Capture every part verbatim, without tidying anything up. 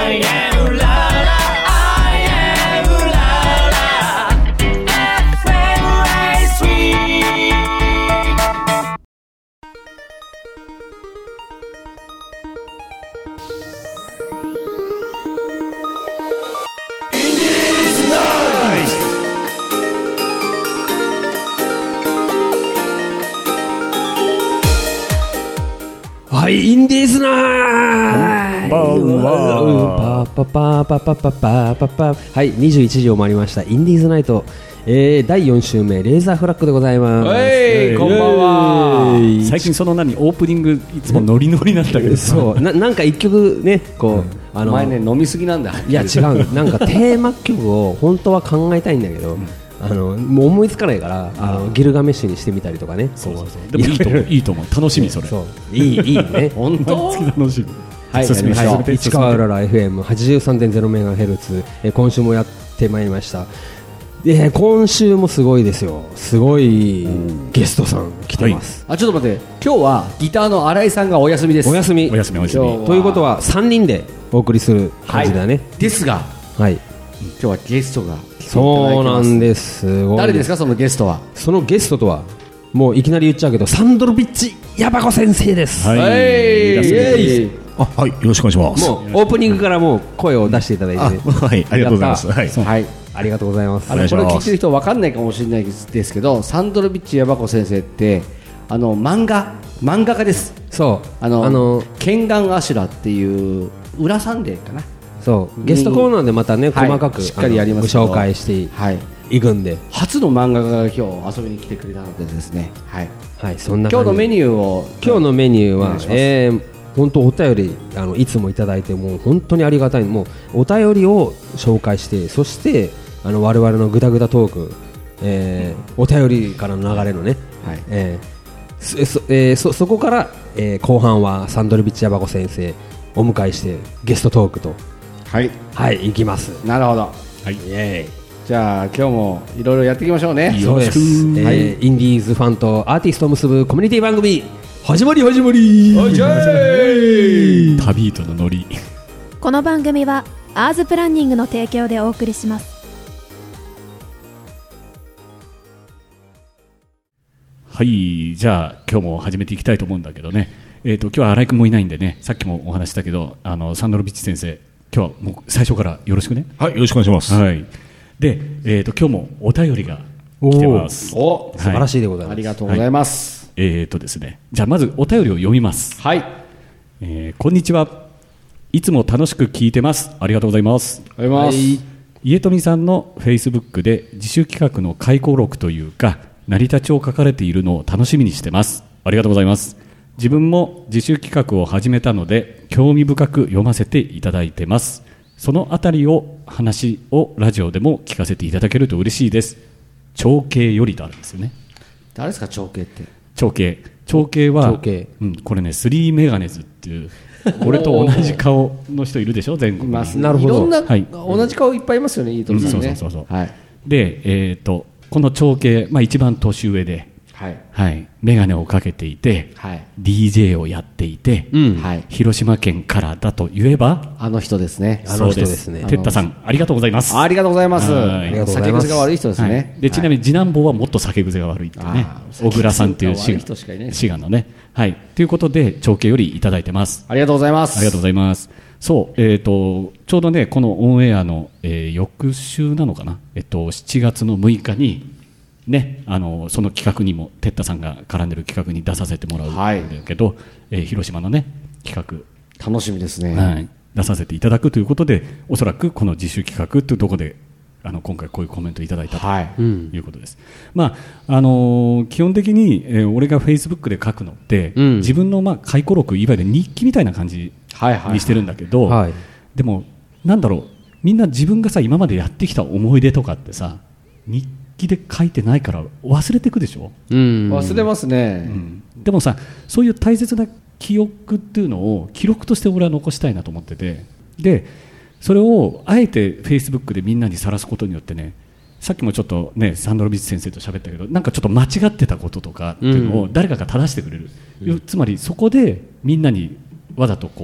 I am ララ I am ララ エフエム ライスウィーはい、インディーズナイトパパパパパパパパはい、にじゅういちじを回りましたインディーズナイト、えー、だいよん週目レーザーフラッグでございます。 はい、こんばんは。最近その何オープニングいつもノリノリなんだけどそうな、なんか一曲ねこう、うん、 あの前ね飲みすぎなんだ。 いや違うなんかテーマ曲を本当は考えたいんだけど、うん、あのもう思いつかないからあのギルガメッシュにしてみたりとかね。 そうそうそう。でもいいと思ういいと思う楽しみそれ。 そういいいいね本当楽しみ。 はい、はい、市川うらら エフエムはちじゅうさんてんゼロメガヘルツ、えー、今週もやってまいりました。で今週もすごいですよ。すごいゲストさん来てます、 はい、あちょっと待って今日はギターの新井さんがお休みです。 お休みお休みお休みということはさんにんでお送りする感じだね、 はい、ですが、 はい、 今日はゲストが来ていただいてます。 そうなんです。すごいです。 誰ですかそのゲストは。 そのゲストとはもういきなり言っちゃうけどサンドロビッチヤバコ先生です。 はい、はい、イエイ。 あはい、よろしくお願いします。 もうオープニングからもう声を出していただいて、 はい、ありがとうございます。はい、 はい、ありがとうございます。 あのこれ聞いてる人分かんないかもしれないですけど、サンドロビッチヤバコ先生ってあの漫画漫画家です。 そうあのあのケンガンアシュラっていう裏サンデーかな。 そうゲストコーナーでまたね、はい、細かくしっかりやりますご紹介していくんで、はい、 初の漫画家が今日遊びに来てくれたのでですね、はいはい、そんな今日のメニューを今日のメニューは、えー、本当お便りあのいつもいただいてもう本当にありがたい。もうお便りを紹介してそしてあの我々のグダグダトーク、えー、お便りからの流れのね、はいえー そ, えー、そ, そこから、えー、後半はサンドロビッチヤバコ先生お迎えしてゲストトークとはいはい行きます。 なるほど、 はい、イエーイ。 じゃあ今日もいろいろやっていきましょうね。 そうです、はい、インディーズファンとアーティストを結ぶコミュニティ番組始まり始まり旅人のノリ。 この番組はアーズプランニングの提供でお送りします。 はい、じゃあ今日も始めていきたいと思うんだけどね、えーと今日は新井君もいないんでね、さっきもお話したけどあのサンドロビッチ先生今日はもう最初からよろしくね。 はい、よろしくお願いします。 はい、で、えーと今日もお便りが来てます。 お、素晴らしいでございます、はい、 ありがとうございます、はい、えーとですね、じゃあまずお便りを読みます。はい、えー、こんにちは。いつも楽しく聞いてます。ありがとうございます。ありがとうございます。家富さんのフェイスブックで自主企画の回顧録というか成り立ちを書かれているのを楽しみにしてます。ありがとうございます。自分も自主企画を始めたので興味深く読ませていただいてます。そのあたりを話をラジオでも聞かせていただけると嬉しいです。長兄よりとあるんですよね。誰ですか長兄って。長兄長兄は長兄、うん、これねスリーメガネズっていう俺と同じ顔の人いるでしょ全国に。います。なるほど。いろんな、はい、同じ顔いっぱいいますよね。いいと思いますね。そうそうそうそう、はい、で、えーとこの長兄、まあ、一番年上で、はいはい、メガネをかけていて、はい、ディージェー をやっていて、うんはい、広島県からだと言えばあの人ですね。あの人ですね。テッタさんありがとうございます。ありがとうございます。酒癖が悪い人ですね、はい、でちなみに次男坊はもっと酒癖が悪いっていうね、小倉さんっていう滋賀のね、はい、ということで長兄よりいただいてます。ありがとうございます。ありがとうございます。そう、えー、とちょうどねこのオンエアの、えー、翌週なのかな、えっと、しちがつのむいかにね、あのその企画にもテッタさんが絡んでる企画に出させてもらうんだけど、はいえー、広島のね企画楽しみですね、はい、出させていただくということでおそらくこの自主企画というところであの今回こういうコメントいただいたということです、はいうんまああのー、基本的に、えー、俺がフェイスブックで書くのって、うん、自分の、まあ、回顧録いわゆる日記みたいな感じにしてるんだけど、はいはいはい、でもなんだろうみんな自分がさ今までやってきた思い出とかってさ日記で書いてないから忘れていくでしょ、うん、忘れますね、うん、でもさそういう大切な記憶っていうのを記録として俺は残したいなと思ってて、でそれをあえてフェイスブックでみんなにさらすことによってね、さっきもちょっとねサンドロビッチ先生と喋ったけどなんかちょっと間違ってたこととかっていうのを誰かが正してくれる、うん、つまりそこでみんなにわざとこう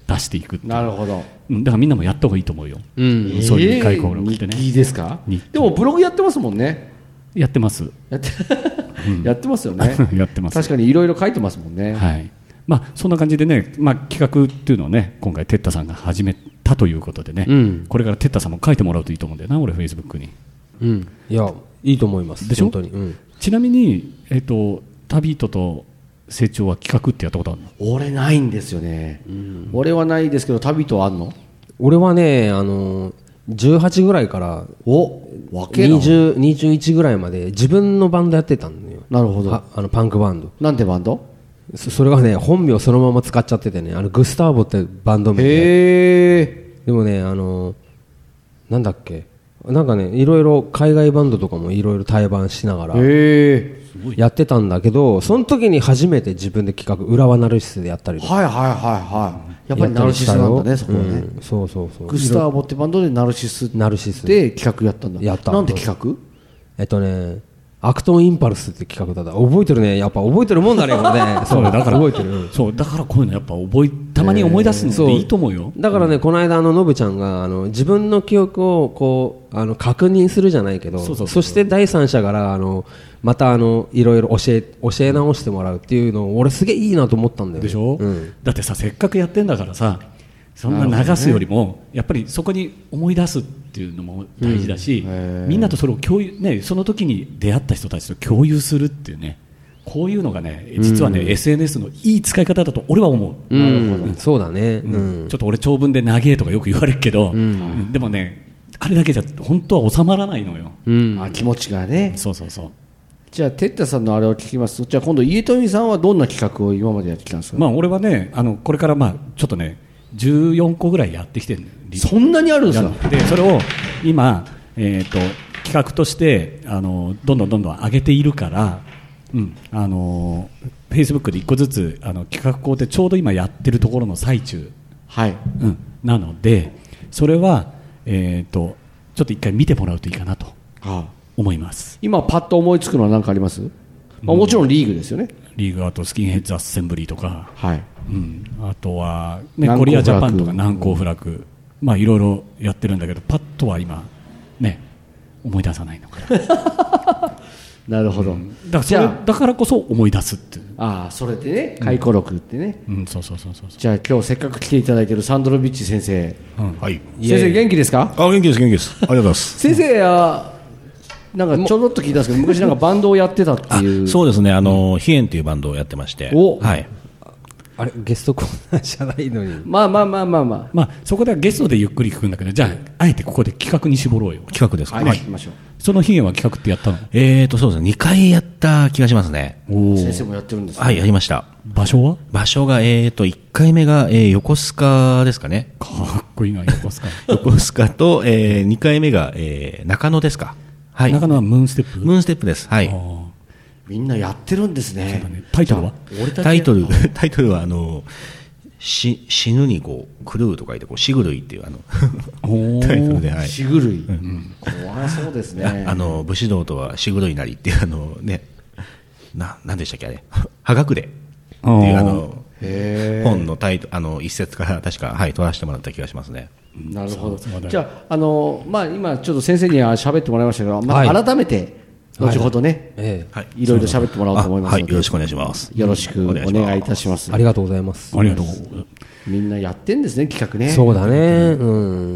出していくっていう。 なるほど。 うんだからみんなもやった方がいいと思うよ、 うん、 そういう回顧録ってね、 日記ですか日記でもブログやってますもんね。 やってますやってやってますよねやってます確かにいろいろ書いてますもんね。 はいまあ、そんな感じでね、まあ、企画っていうのをね今回テッタさんが始めたということでね、 うんこれからテッタさんも書いてもらうといいと思うんだよな俺フェイスブックに。 うんいやいいと思いますでしょ本当に、うん、 ちなみに、えっと旅人と成長は企画ってやったことあるの？ 俺ないんですよね、うん、俺はないですけど旅とあんの？ 俺はねあのじゅうはちぐらいからお若えなにじゅう、にじゅういちぐらいまで自分のバンドやってたんだよ。 なるほど。 ああのパンクバンド。 なんてバンド？ そ, それがね本名そのまま使っちゃっててねあのグスターボってバンド名で。 へえ。 でもねあのなんだっけなんかねいろいろ海外バンドとかもいろいろ対バンしながらやってたんだけど、その時に初めて自分で企画浦和ナルシスでやったりとか。 はいはいはいはい。やっぱりナルシスなんだねそこはね、 うん、そうそうそう。 グスターボってバンドでナルシスナルシスで企画やったんだ。 やった。 なんで企画？ えっとねアクトンインパルスって企画だった。覚えてるね。やっぱ覚えてるもんだねこれね。 そうだから覚えてる。 そうだからこういうのやっぱ覚えたまに思い出すのでいいと思うよ。 だからね、この間あのノブちゃんがあの自分の記憶をこうあの確認するじゃないけど、 そうそうそうそして第三者からあのまたあのいろいろ教え教え直してもらうっていうのを俺すげえいいなと思ったんだよね。 でしょ、 うん、 だってさせっかくやってんだからさそんな流すよりも、やっぱりそこに思い出すっていうのも大事だし、うん、みんなとそれを共有、ね、その時に出会った人たちと共有するっていうねこういうのがね実はね、うん、エスエヌエス のいい使い方だと俺は思う、 うん、なるほど、そうだね、うん、 ちょっと俺長文で長えとかよく言われるけど、うん、でもねあれだけじゃ本当は収まらないのよ、 うん、あ気持ちがね。 そうそうそう。 じゃあテッタさんのあれを聞きますと、じゃあ今度家富さんはどんな企画を今までやってきたんですか？ まあ俺はねあのこれからまあちょっとねじゅうよんこぐらいやってきてる。 そんなにあるんですか？ でそれを今、えー、と企画としてあのどんどんどんどん上げているから、うん、あのフェイスブックでいっこずつあの企画校でちょうど今やってるところの最中、 はいうん、なのでそれは、えー、とちょっと一回見てもらうといいかなと思います。 今パッと思いつくのは何かあります？まあ、もちろんリーグですよね。 リーグあとスキンヘッズアッセンブリーとか、 はいうん、あとは、ね、コリアジャパンとか難攻不落、まあいろいろやってるんだけどパッとは今ね思い出さないのかななるほど、 うん、だからそれだからこそ思い出すっていう。 ああそれでね回顧録ってね、 うんうん、そうそうそうそう。 じゃあ今日せっかく来ていただいているサンドロビッチ先生、 うん、 はい先生元気ですか？ あ元気です元気ですありがとうございます先生はなんかちょろっと聞いたんですけど昔なんかバンドをやってたっていう。 そうですねあのヒエンというバンドをやってまして、 おはいあれゲストコーナーじゃないのにまあまあまあまあまあ、 まあ、そこではゲストでゆっくり聞くんだけどじゃああえてここで企画に絞ろうよ。 企画ですか？ はい、 はい、 行きましょう。 そのヒゲは企画ってやったの？ えーとそうですねにかいやった気がしますね。 お先生もやってるんですか？ はいやりました。 場所は？ 場所がえーといっかいめが、えー、横須賀ですかね。 かっこいいな横須賀横須賀と、えー、にかいめが、えー、中野ですか？はい、 中野はムーンステップ？ ムーンステップです。はい。 みんなやってるんですね。 ねタイトルは？ タイトルタイトルはあのし死ぬにこう狂うと書いてこうしぐるいっていうあのタイトルで、はい、 しぐるい、うん、怖そうですね。 あの武士道とはしぐるいなりっていうあのねななんでしたっけあれはがくでっていうあの本のタイトあの一節から確かはい取らせてもらった気がしますね。 なるほど。じゃああのまあ今ちょっと先生には喋ってもらいましたけど、まあ、はい、改めて後ほどね、はい、いろいろ喋ってもらおうと思いますので、 はい、よろしくお願いします。 よろしくお願いいたします。 ありがとうございます。 ありがとう。 みんなやってんですね企画ね。 そうだね、うん、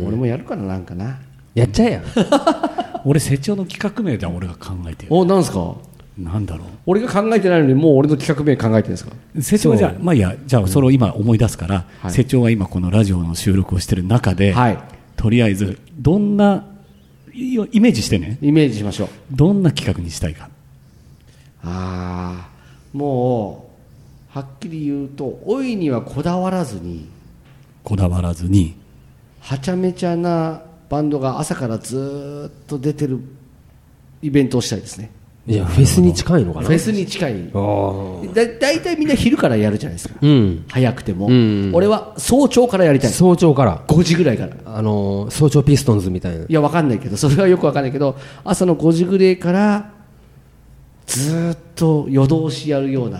俺もやるからなんかなやっちゃえや俺成長の企画名では俺が考えてる。 おなんですか？ なんだろう俺が考えてないのにもう俺の企画名考えてるんですか？ 成長はじゃあまあいいやじゃあそれを今思い出すから、うん、成長が今このラジオの収録をしてる中で、はい、とりあえずどんなイメージしてねイメージしましょう。 どんな企画にしたいか。 ああもうはっきり言うと老いにはこだわらずにこだわらずにはちゃめちゃなバンドが朝からずっと出てるイベントをしたいですね。 いやフェスに近いのかな。 フェスに近い。だだいたいみんな昼からやるじゃないですか、うん、早くても、うん、俺は早朝からやりたい。 早朝からごじぐらいから、 あのー、早朝ピストンズみたいな。 いやわかんないけどそれはよくわかんないけど朝のごじぐらいからずっと夜通しやるような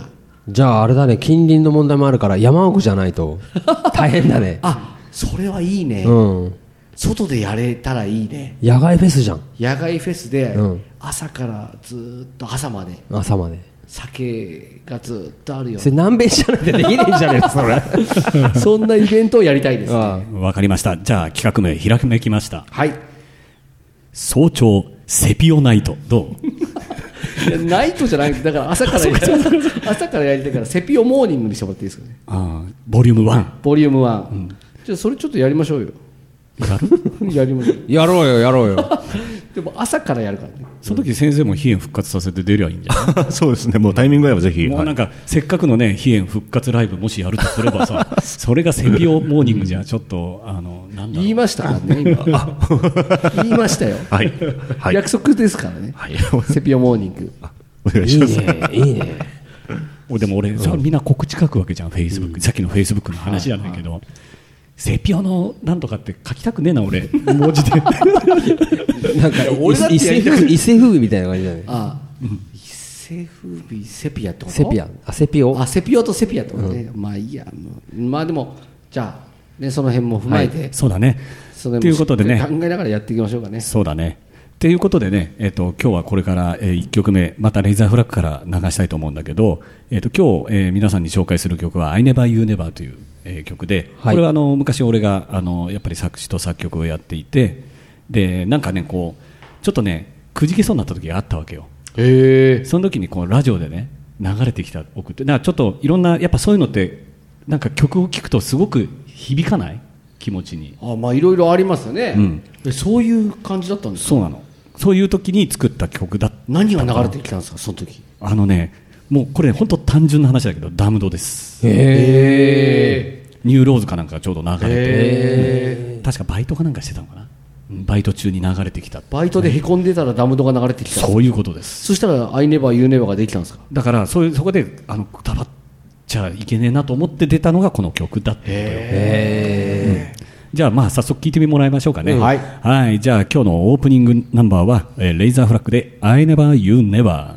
じゃああれだね、近隣の問題もあるから山奥じゃないと大変だね。 あ、それはいいね、 うん、 外でやれたらいいね。 野外フェスじゃん。 野外フェスで、 うん、 朝からずっと朝まで朝まで酒がずっとあるよ。 それ南米じゃなくてできねえんじゃねえかそれそんなイベントをやりたいですね。 わかりました。じゃあ企画名ひらめきました。 はい。 早朝セピオナイトどう？ いやナイトじゃない、だから朝からや朝からやりたいからセピオモーニングにしてもらっていいですかね。 ああ、ボリュームワン。 ボリュームワン、うん、じゃあそれちょっとやりましょうよ。 やる？ やりましょう。 やろうよやろうよ。 でも朝からやるからね。 その時先生も飛燕復活させて出りゃいいんじゃない？ そうですね、もうタイミング合えばぜひ。 もうなんか、はい、せっかくのね飛燕復活ライブもしやるとすればさそれがセピオモーニングじゃちょっとあのなんだろう、 言いましたからね今言いましたよ、 はいはい、 約束ですからね、はい、セピオモーニングお願いします。いいねいいね。 でも俺、うん、みんな告知書くわけじゃん、フェイスブック、さっきのフェイスブックの話じゃないけど、はいはい、セピオのなんとかって書きたくねえな俺文字でなんか伊勢風靡みたいな感じだね。 ああ、うん、伊勢風靡セピアってこと？ セピア、あセピオ、 あセピオとセピアってことね、うん、まあいいや、まあでもじゃあねその辺も踏まえて、はい、 そうだね。ということでね、 考えながらやっていきましょうかね。 そうだね。ということでね、えー、と今日はこれから、えー、いっきょくめまたレイザーフラッグから流したいと思うんだけど、えー、と今日、えー、皆さんに紹介する曲は I Never You Never という、えー、曲で、はい、これはあの昔俺があのやっぱり作詞と作曲をやっていて、でなんかねこうちょっとねくじけそうになった時があったわけよ。へー。その時にこうラジオでね流れてきた送って、なんかちょっといろんなやっぱそういうのってなんか曲を聴くとすごく響かない気持ちに。 あ、まあいろいろありますよね、うん、そういう感じだったんですか？ そうなの。そういう時に作った曲だった。 何が流れてきたんですかその時？ あのね、もうこれ本当単純な話だけどダムドです。 へー。 ニューローズかなんかがちょうど流れて、へー、確かバイトかなんかしてたのかな、バイト中に流れてきた。 バイトでへこんでたらダムドが流れてきた。 そういうことです。 そしたら I Never You Never ができたんですか？ だからそういうそこであのたばっちゃいけねえなと思って出たのがこの曲だって。へー、うん。じゃあまあ早速聞いてもらいましょうかね、うん、はい、はい。じゃあ今日のオープニングナンバーは、えー、レイザーフラッグで I Never You Never。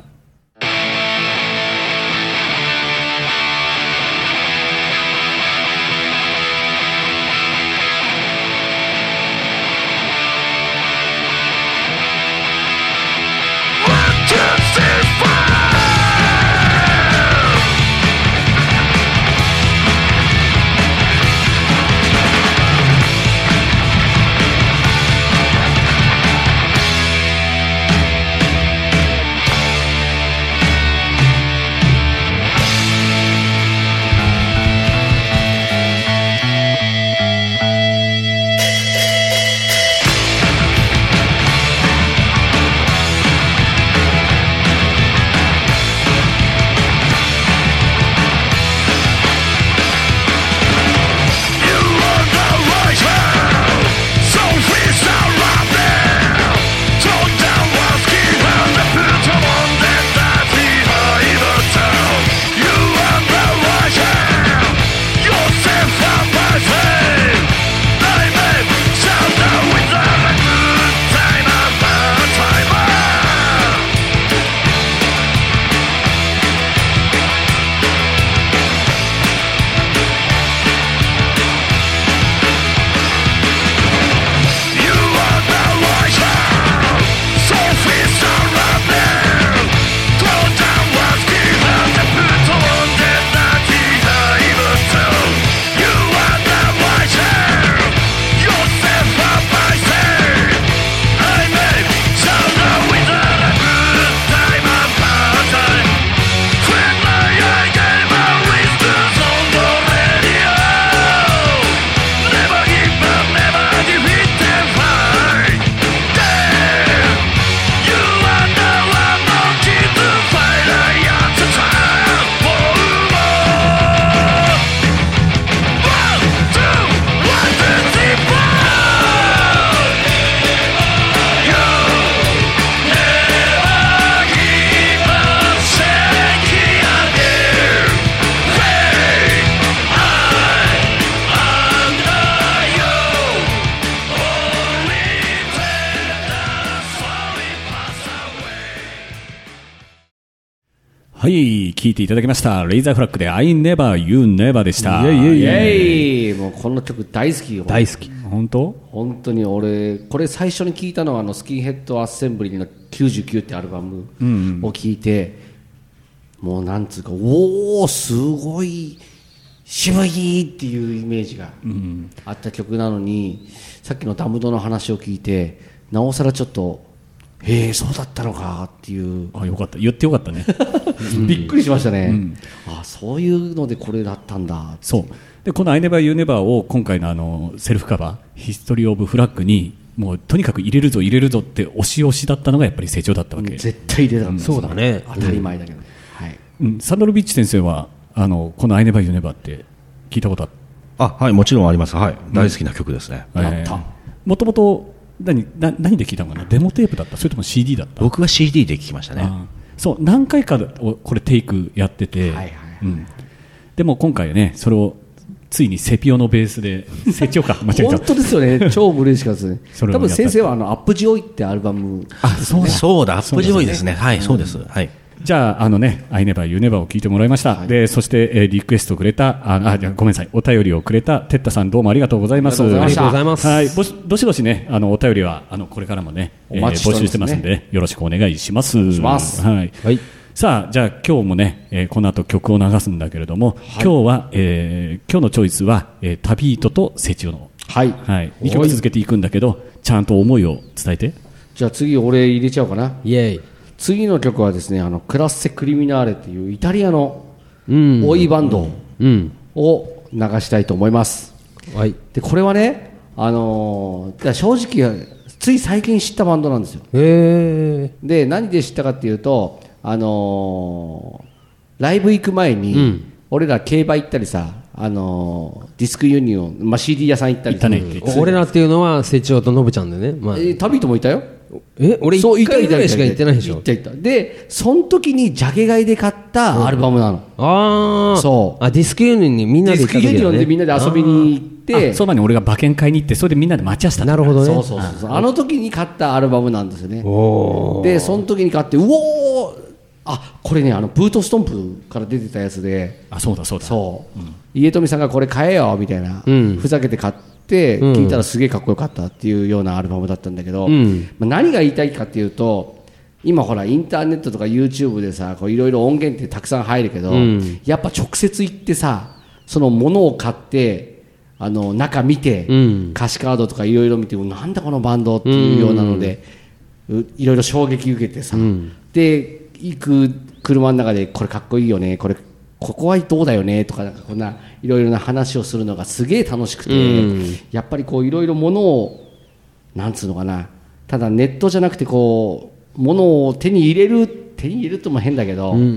はい、聞いていただきましたレイザーフラッグで I Never You Never でした。 イエイイエイイエイ、もうこの曲大好きよ。 大好き。 本当本当に俺これ最初に聞いたのはあのスキンヘッドアッセンブリーのきゅうじゅうきゅうってアルバムを聞いて、うんうん、もうなんつうかおおすごい渋いっていうイメージがあった曲なのに、さっきのダムドの話を聞いてなおさらちょっとへえそうだったのかっていう。 あ、よかった、言ってよかったねびっくりしましたね、うん、あそういうのでこれだったんだ。 そうでこの I Never You Never を今回のあのセルフカバーヒストリーオブフラッグにもうとにかく入れるぞ入れるぞって押し押しだったのがやっぱり成長だったわけ、うん、 絶対入れたんです、 うん、そうだね、 当たり前だけど、うんはいうん、サンドロビッチ先生はあのこの I Never You Never って聞いたことある？ あ、はい、もちろんあります、はい、大好きな曲ですね。 もともと何, 何で聞いたのかな、デモテープだったそれとも シーディー だった？ 僕は シーディー で聞きましたね。 そう何回かこれテイクやってて、はいはいはいうん、でも今回ねそれをついにセピオのベースでセチオか間違えた本当ですよね、超嬉しかったですね多分先生はあのアップジョイってアルバム、 あそうだそうだアップジョイですね、はいそうです、はい。 じゃあ、あのね、I Never You Never を聞いてもらいました。はい、で、そして、えー、リクエストくれた、あ、あ、じゃごめんなさい、お便りをくれたテッタさん、どうもありがとうございます。 ありがとうございます。 はい、どしどしね、あの、お便りは、あの、これからもね、えー、募集してますんで、ね、よろしくお願いします。 します。 はい。はい。さあ、じゃあ、今日もね、えー、この後曲を流すんだけれども、はい、今日は、えー、今日のチョイスは、えー、タビートとセチオの。 はい。 はい。にきょく続けていくんだけど、ちゃんと思いを伝えて。 じゃあ次、俺入れちゃおうかな。 イェイ。 次の曲はですね、あのクラッセ・クリミナーレっていうイタリアのボーイバンドを流したいと思います、うんはい、でこれはね、あのー、正直つい最近知ったバンドなんですよ。 へー。 で何で知ったかっていうと、あのー、ライブ行く前に、うん、俺ら競馬行ったりさ、あのー、ディスクユニオン、まあ、シーディー 屋さん行ったりさ、ね、 俺らっていうのはセチオとノブちゃんでね、まあ、 えー、旅ともいたよ。 え俺いっかいぐらいしか行ってないでしょ。 行った行ったでその時にジャケ買いで買ったアルバムなの、うん、ああそうあディスクユニオンにみんなで行った時だ、ね、ディスクユニオンでみんなで遊びに行ってそばに俺が馬券買いに行ってそれでみんなで待ち合わせた。 なるほどね。 そうそうそうそうあの時に買ったアルバムなんですよね。でその時に買ってうおーあこれねあのブートストンプから出てたやつであそうだそうだそう、うん、家富さんがこれ買えよみたいな、うん、ふざけて買ってで聞いたらすげえかっこよかったっていうようなアルバムだったんだけど、うんまあ、何が言いたいかっていうと今ほらインターネットとか YouTube でさいろいろ音源ってたくさん入るけど、うん、やっぱ直接行ってさそのものを買ってあの中見て、うん、歌詞カードとかいろいろ見てなんだこのバンドっていうようなのでいろいろ衝撃受けてさ、うん、で行く車の中でこれかっこいいよねこれここはどうだよねとか、なんかこんないろいろな話をするのがすげえ楽しくて、うん、やっぱりこういろいろものをなんつうのかなただネットじゃなくてこうものを手に入れる手に入れるとも変だけど、うんうん、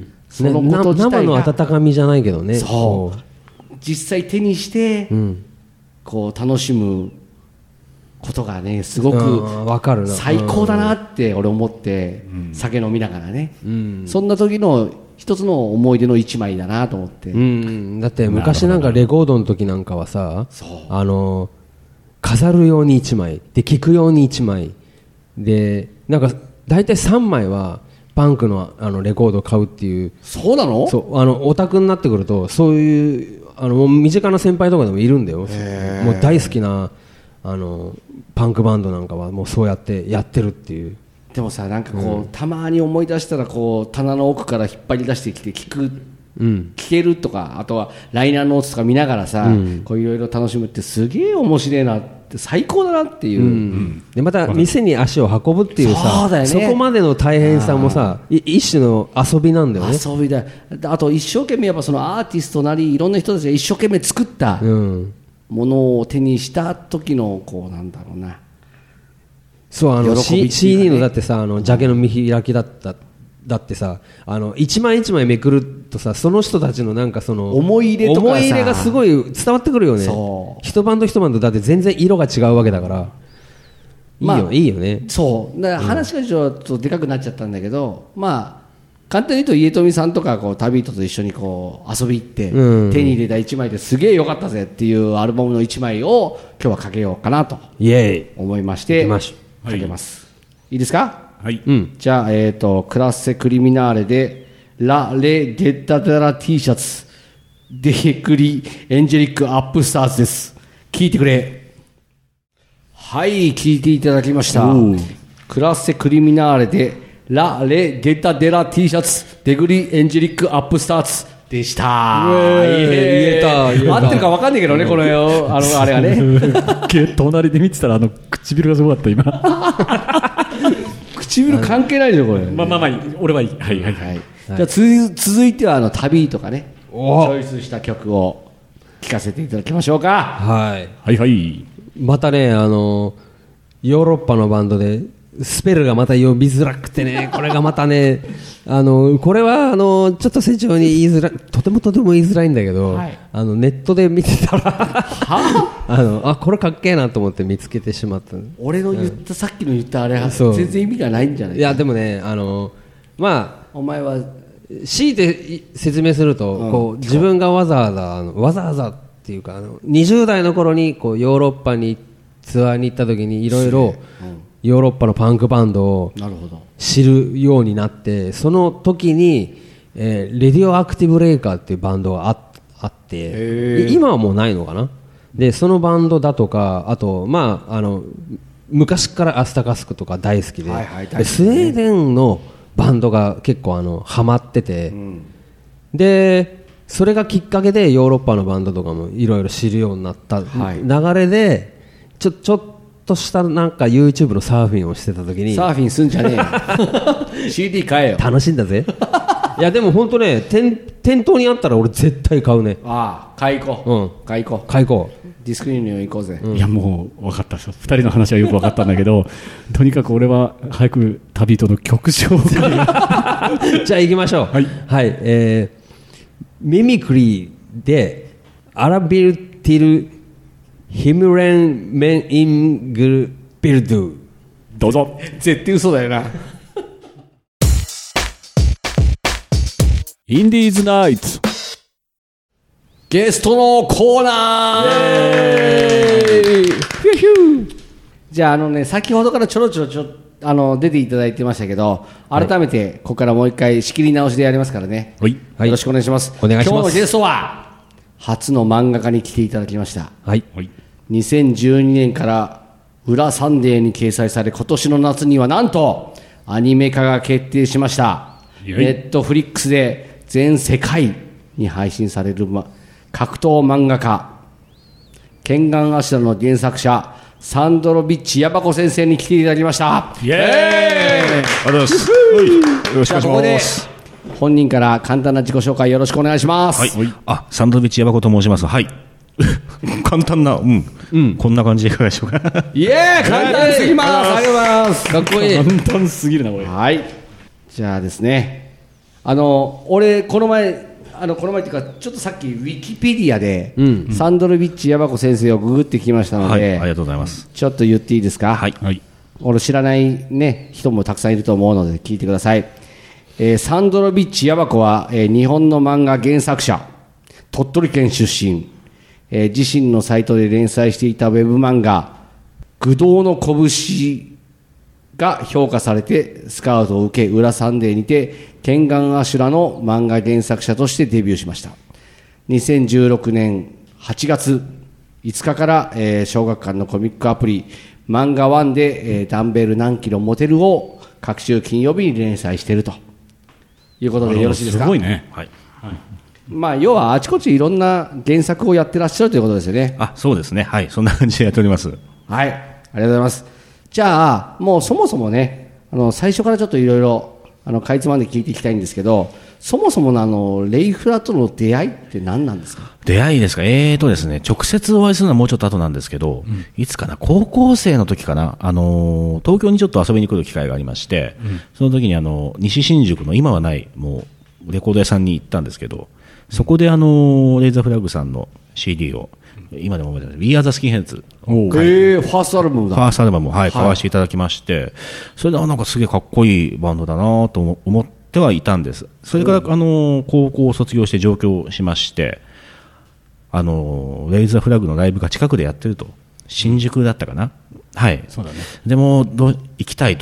そのこと自体が、 ね、生の温かみじゃないけどねそう実際手にして、うん、こう楽しむことがねすごく最高だなって俺思って、うん、酒飲みながらね、うん、そんな時の一つの思い出の一枚だなと思って、うん、 だって昔なんかレコードの時なんかはさあの飾るように一枚で聴くように一枚でなんか大体さんまいはパンク の, あのレコードを買うっていう。 そうなの？ そうあのオタクになってくるとそういうあの身近な先輩とかでもいるんだよ。もう大好きなあのパンクバンドなんかはもうそうやってやってるっていう。 でもさなんかこう、うん、たまに思い出したらこう棚の奥から引っ張り出してきて聞く、うん、聞けるとかあとはライナーノーツとか見ながらさ、うん、こういろいろ楽しむってすげえ面白いなって最高だなっていう、うん、 でまた店に足を運ぶっていうさそうだよ、ね、 そこまでの大変さもさ一種の遊びなんだよね。 遊びだ。あと一生懸命やっぱそのアーティストなりいろんな人たちが一生懸命作ったものを手にした時のこうなんだろうなそうあの シーディー のだってさあのジャケの見開きだっただってさあの一枚一枚めくるとさその人たちのなんかその思い入れとかさ思い入れがすごい伝わってくるよね。一バンド一バンドだって全然色が違うわけだからいいよ、まあ、いいよね。 そうだから話がちょっとでかくなっちゃったんだけど、うん、まあ簡単に言うと家富さんとかこう旅人と一緒にこう遊び行って、うん、手に入れたいちまいですげえ良かったぜっていうアルバムのいちまいを今日はかけようかなと思いましてかけます、はい、いいですか。 はい、 うん、じゃあ、えーと、クラッセクリミナーレでラ・レ・デッタ・デラ T シャツデクリエンジェリック・アップスターズです。聞いてくれ。はい、聞いていただきました。クラッセ・クリミナーレでラ・レ・デッタ・デラ T シャツデクリエンジェリック・アップスターズでした。 言えた言えた。 合ってるか分かんないけどね、このよあのあれがね。 隣で見てたらあの唇がすごかった今。 唇関係ないでしょこれ。 まあまあまあ俺はいい。はいはいはい。 じゃあつ続いてはあの旅とかね、チョイスした曲を聴かせていただきましょうか。 はいはいはい。 またね、あのヨーロッパのバンドでスペルがまた呼びづらくてね、これがまたね、あのこれはあのちょっと成長に言いづらい、とてもとても言いづらいんだけど、はい、あのネットで見てたらあのあこれかっけえなと思って見つけてしまった。 俺の言った、うん、さっきの言ったあれは全然意味がないんじゃないか。 いやでもね、あのまあお前は強いて説明すると、うん、こう自分がわざわざあのわざわざっていうか、あのにじゅう代の頃にこうヨーロッパにツアーに行った時にいろいろヨーロッパのパンクバンドを知るようになって、その時に、えー、レディオアクティブレイカーっていうバンドが あ, あって今はもうないのかな。でそのバンドだとか、あと、まあ、あの昔からアスタカスクとか大好き で,、はいはい、でスウェーデンのバンドが結構あのハマってて、うん、でそれがきっかけでヨーロッパのバンドとかもいろいろ知るようになった流れで、ちょちょっとしたなんか YouTube のサーフィンをしてた時に、 サーフィンすんじゃねえよシーディー 買えよ。 楽しいんだぜいやでも本当ね、店店頭にあったら俺絶対買うね。 ああ買い行こう、うん、買い行こう買い行こうディスクユニオン行こうぜ、 うん、いやもう分かったですよ、ふたりの話はよく分かったんだけどとにかく俺は早く旅人の曲紹介じゃあ行きましょう。はい、はい、えー、ミミクリーでアラビルティルヒムレンメンイングビルドゥ、 どうぞ。 絶対嘘だよなインディーズナイツゲストのコーナー。じゃああのね、先ほどからちょろちょろちょあの出ていただいてましたけど、改めてここからもう一回仕切り直しでやりますからね、はい、よろしくお願いします。 お願いします。 今日のゲストは初の漫画家に来ていただきました。 はい、 にせんじゅうにねんから裏サンデーに掲載され、今年の夏にはなんとアニメ化が決定しました。ネットフリックスで全世界に配信される、ま、格闘漫画家ケンガンアシュラの原作者サンドロビッチ・ヤバコ先生に来ていただきました。 イエーイ、ありがとうございます。よろしくお願いします。ここで本人から簡単な自己紹介よろしくお願いします。 はい、あ、サンドロビッチ・ヤバコと申します。はい簡単な、うん、うん、こんな感じでいかがでしょうかイエーイ、簡単すぎます。ありがとうございます。かっこいい。 簡単すぎるなこれ。 はい、じゃあですね、あの俺この前あのこの前っていうかちょっとさっきウィキペディアで、うん、サンドロビッチ・ヤバコ先生をググってきましたので、はい、 ありがとうございます。 ちょっと言っていいですか。 はい、はい、 俺知らない、ね、人もたくさんいると思うので聞いてください。えー、サンドロビッチ・ヤバコは、えー、日本の漫画原作者、鳥取県出身、えー、自身のサイトで連載していたウェブ漫画愚道の拳が評価されてスカウトを受け、裏サンデーにてケンガンアシュラの漫画原作者としてデビューしました。にせんじゅうろくねんはちがついつかから、えー、小学館のコミックアプリ漫画ワンで、えー、ダンベル何キロ持てるを各週金曜日に連載しているということでよろしいですか。 すごいね。 はい、はい、まあ、要はあちこちいろんな原作をやってらっしゃるということですよね。 あ、そうですね。はい、そんな感じでやっております。 はい、ありがとうございます。じゃあもうそもそもね、あの最初からちょっといろいろあのかいつまんで聞いていきたいんですけど、そもそものあのレイフラとの出会いって何なんですか。 出会いですか。えーとですね、直接お会いするのはもうちょっと後なんですけど、うん、いつかな、高校生の時かな、あの東京にちょっと遊びに来る機会がありまして、うん、その時にあの西新宿の今はないもうレコード屋さんに行ったんですけど、そこであのレイザーフラッグさんの シーディー を今でも覚えてます。We Are the Skinheads。 えー、ファーストアルバムだ。 ファーストアルバムを、はい、買わせていただきまして、それであなんかすげえかっこいいバンドだなと思ってはいたんです。それから、あの高校を卒業して上京しまして、あのレイザーフラッグのライブが近くでやってると、新宿だったかな。はい。そうだね。でもどう行きたいと。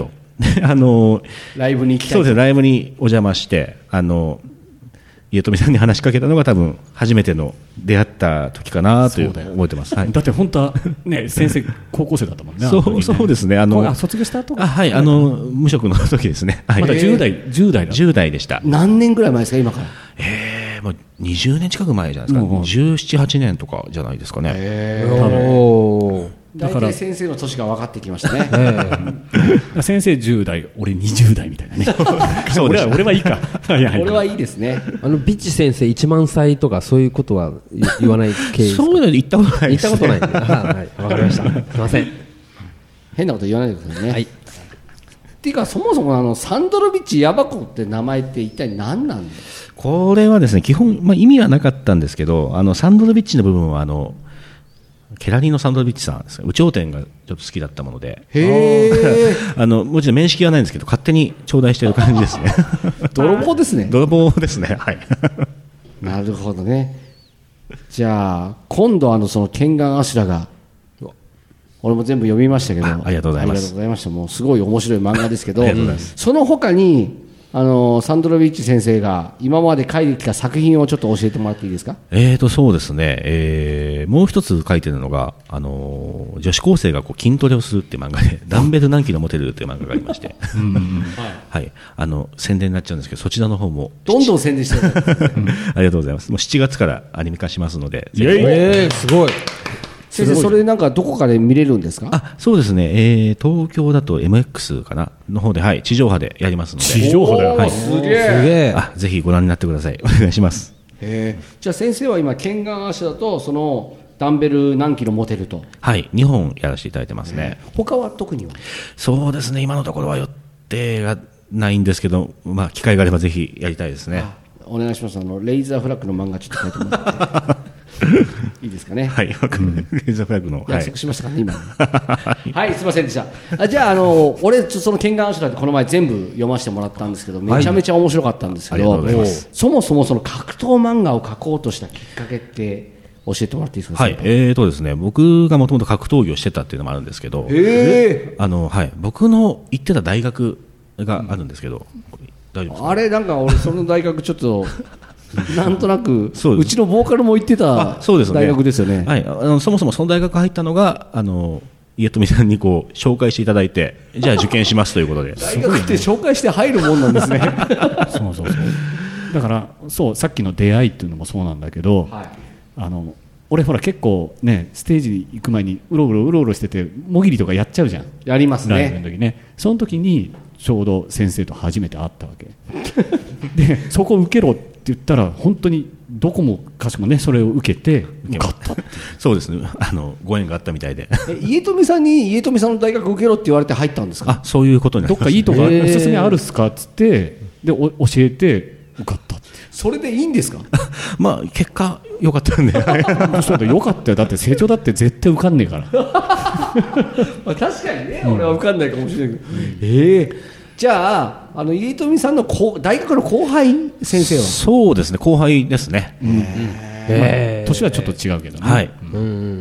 あのライブに行きたい。 そうですね、ライブにお邪魔して、あの家富さんに話しかけたのが多分初めての出会った時かなという覚えてます。はい、 だって本当はね先生高校生だったもんね。 そうね、そうですね。あのあ卒業した後あはいあの無職の時ですね。はい、 まだじゅう代じゅう代だ。 じゅう代でした。 何年ぐらい前ですか今から。 えー、もうにじゅうねん近く前じゃないですか。うん、じゅうなな、はちねんとかじゃないですかね。 へー。だから先生の年が分かってきましたね。 えー、先生じゅう代、俺にじゅう代みたいなね。そう俺は俺はいいか。 俺はいいですね。 あのビッチ先生いちまんさいとかそういうことは言わない系ですか。 そういうの言ったことないです、ね。 言ったことないんで。はい、わかりました。すみません。 変なこと言わないでくださいね。 はい。 っていうかそもそもあのサンドロビッチヤバコって名前って一体何なんですか。 これはですね基本、まあ、意味はなかったんですけど、あのサンドロビッチの部分はあのケラリーノ・サンドロビッチさんですね、有頂天がちょっと好きだったもので、 へあのもちろん面識はないんですけど勝手に頂戴している感じですね。 泥棒ですね。 泥棒ですね。はい。 なるほどね。じゃあ今度あのそのケンガンアシュラが俺も全部読みましたけど、 あ, ありがとうございます。 ありがとうございました。もうすごい面白い漫画ですけど、 ありがとうございます。 その他にあのサンドロビッチ先生が今まで書いてきた作品をちょっと教えてもらっていいですか。 えーとそうですね、えー、もう一つ書いてるのが、あのー、女子高生がこう筋トレをするっていう漫画でダンベル何キロ持てるっていう漫画がありましてはい、あの宣伝になっちゃうんですけど、そちらの方もどんどん宣伝してください。 ありがとうございます。もうしちがつからアニメ化しますので、 えー、すごい。 先生、それなんかどこかで見れるんですか。 あ、そうですね、えー、東京だと エムエックス かなの方で、はい、地上波でやりますので。 地上波で、 はい、すげえ。 あ、ぜひご覧になってください。お願いします。 へー。じゃあ先生は今ケンガンアシュラとそのダンベル何キロ持てると。 はい、にほんやらせていただいてますね。 他は特には。 そうですね、今のところは予定がないんですけど、まあ機会があればぜひやりたいですね。 お願いします。あのレイザーフラッグの漫画ちょっと書いてもらっていいですかね。 はい、わかる。レイザーフラッグの約束しましたかね、今。はい、すみませんでした。あ、じゃあ、あの、俺、そのケンガンアシュラってこの前全部読ませてもらったんですけど、めちゃめちゃ面白かったんですけど、はい、そもそもその格闘漫画を描こうとしたきっかけって教えてもらっていいですか。 はい、えーとですね、僕がもともと格闘技をしてたっていうのもあるんですけど、 へー。 あの、はい、僕の行ってた大学があるんですけど、うん、大丈夫ですか。 あれ、なんか俺その大学ちょっとなんとなく う, うちのボーカルも行ってた大学ですよね。 はい、あのそもそもその大学入ったのがあの家富さんにこう紹介していただいて、じゃあ受験しますということで。 大学って紹介して入るもんなんですね。 そうそうそう。だからそうさっきの出会いっていうのもそうなんだけど、はい、あの俺ほら結構ねステージに行く前にうろうろうろうろしててもぎりとかやっちゃうじゃん。 やりますね。 ライブの時ね。その時にちょうど先生と初めて会ったわけで、そこを受けろって言ったら本当にどこもかしこもねそれを受けて受かったって。 そうですね、あのご縁があったみたいで。 え家富さんに家富さんの大学受けろって言われて入ったんですか。 あ、そういうことになります。 どっかいいとこおすすめあるっすかっつってでお教えて受かったって。 それでいいんですか。 まあ結果良かったんで。 そうだよかったよ。だって成長だって絶対受かんねえから。 まあ確かにね、うん、俺は受かんないかもしれないけど、うん、ええー、じゃああの家富さんの大学の後輩先生は。 そうですね、後輩ですね。うん、 まあ、年はちょっと違うけどね。 はい、 うん、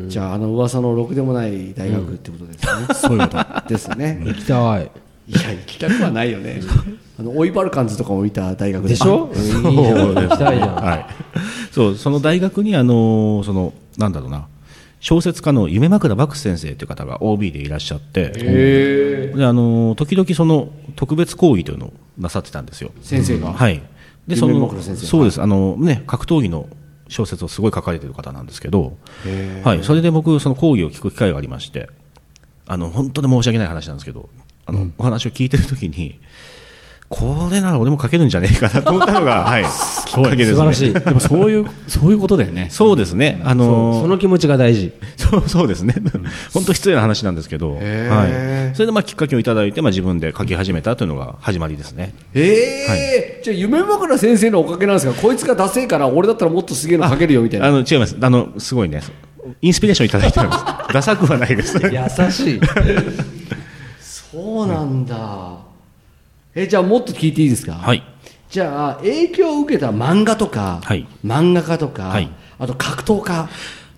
じゃああの噂のろくでもない大学ってことですね。うん、そういうことですね。 行きたい。 いや行きたくはないよね。あのオイバルカンズとかもいた大学でしょ。いいじゃん、行きたいじゃん。 はい。そう、その大学にあのそのなんだろうな、小説家の夢枕漠先生という方が オービー でいらっしゃって、 へであの時々その特別講義というのをなさってたんですよ。 先生が。 はい。でその夢枕先生。 そうです。あのね格闘技の小説をすごい書かれている方なんですけど、はい。それで僕その講義を聞く機会がありまして、あの本当に申し訳ない話なんですけど、あの、うん、お話を聞いてるときに。これなら俺も書けるんじゃねえかなと思ったのが、はい、きっかけですね。 素晴らしい。 でもそういうそういうことだよね。 そうですね。あのー、 そ, その気持ちが大事。 そうそうですね。本当失礼な話なんですけど、はい。それでまあきっかけをいただいて、まあ自分で書き始めたというのが始まりですね。 ええーはい、じゃあ夢枕先生のおかげなんですか。こいつがダセえから俺だったらもっとすげえの書けるよみたいな。 あ, あの違います。あのすごいね。インスピレーションいただいてるんです。ダサくはないです。 優しい。 そうなんだ。えじゃあもっと聞いていいですか。 はい。 じゃあ影響を受けた漫画とか、はい、漫画家とか、はい、あと格闘家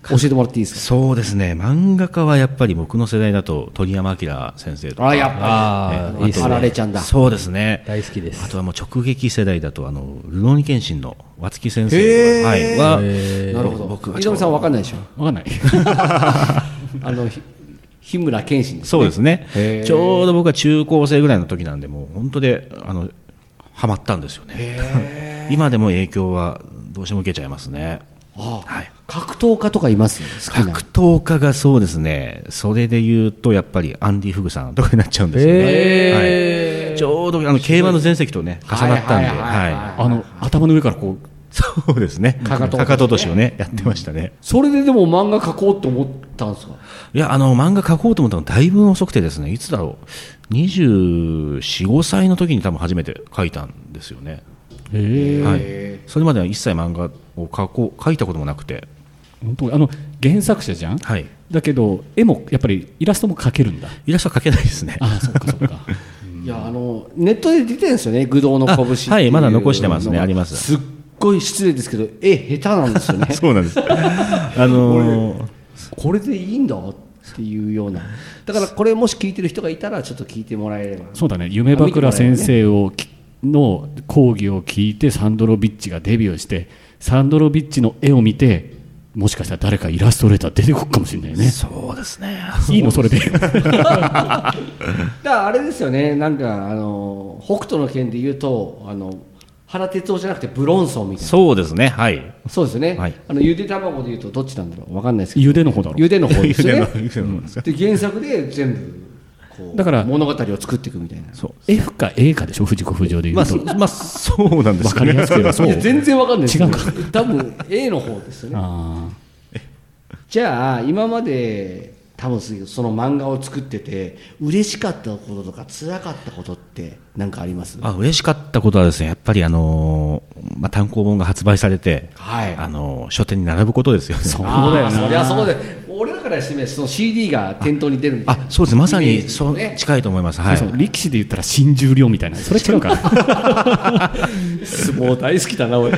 教えてもらっていいですか。 そうですね、漫画家はやっぱり僕の世代だと鳥山明先生とか、 あやっぱり、ね、あられちゃんだ。 そうですね、 大好きです。 あとはもう直撃世代だとあのルローニケンシンの和月先生は、はい、はなるほど。僕は井上さんわかんないでしょ。 わかんないあの日村謙信ですね。 そうですね、ちょうど僕は中高生ぐらいの時なんで、もう本当であのハマったんですよね。今でも影響はどうしても受けちゃいますね。 ああ、はい、格闘家とかいます？好きな格闘家がそうですね、それで言うとやっぱりアンディ・フグさんとかになっちゃうんですよね、はい、ちょうどあの競馬の全席とね重なったんで、 あの頭の上からこう、 そうですね、かかと落としをねやってましたね、うん、 それででも漫画描こうと思ったんですか？ いや、あの漫画描こうと思ったのだいぶ遅くてですね、いつだろう、にじゅうよん、ごさいの時に多分初めて描いたんですよね。へ、はい、それまでは一切漫画を描こう描いたこともなくて。 本当あの原作者じゃん、はい、だけど絵もやっぱりイラストも描けるんだ。 イラストは描けないですね。 ああ、そっかそっかいや、あのネットで出てるんですよね、愚道の拳っていう。 はい、まだ残してますね、あります。 すっごい失礼ですけど絵下手なんですよね。 そうなんですあのー、 これでいいんだっていうような、だからこれもし聞いてる人がいたらちょっと聞いてもらえれば。 そうだね、夢枕先生をの講義を聞いてサンドロビッチがデビューして、サンドロビッチの絵を見て、もしかしたら誰かイラストレーター出てくるかもしれないね。 そうですね、 いいのそれでだからあれですよね、なんかあの北斗の拳で言うと、あの原哲夫じゃなくてブロンソンみたいな。 そうですね、はい、 そうですね、はい、あのゆで卵で言うとどっちなんだろう、分かんないですけど、 ゆでの方だろう、 ゆでの方ですよねで原作で全部こうだから物語を作っていくみたいな。 そう F か A かでしょ、藤子不二雄で言うと、 まあ、まあ、そうなんですよね、 分かりやすく言えばそう。 全然分かんないですよ、 違うか多分 A の方ですよね。あじゃあ今まで多分その漫画を作ってて嬉しかったこととか辛かったことって何かあります？ あ、嬉しかったことはですね、やっぱりあのーまあ、単行本が発売されて、はい、あのー、書店に並ぶことですよね。 そうだよな、そりゃそうで、俺らからしてみればその シーディー が店頭に出るみたいな。 あ、そうです、まさにそう、ね、近いと思います、はい、 そうそう、力士で言ったら新十両みたいな、それ違うから相撲大好きだな俺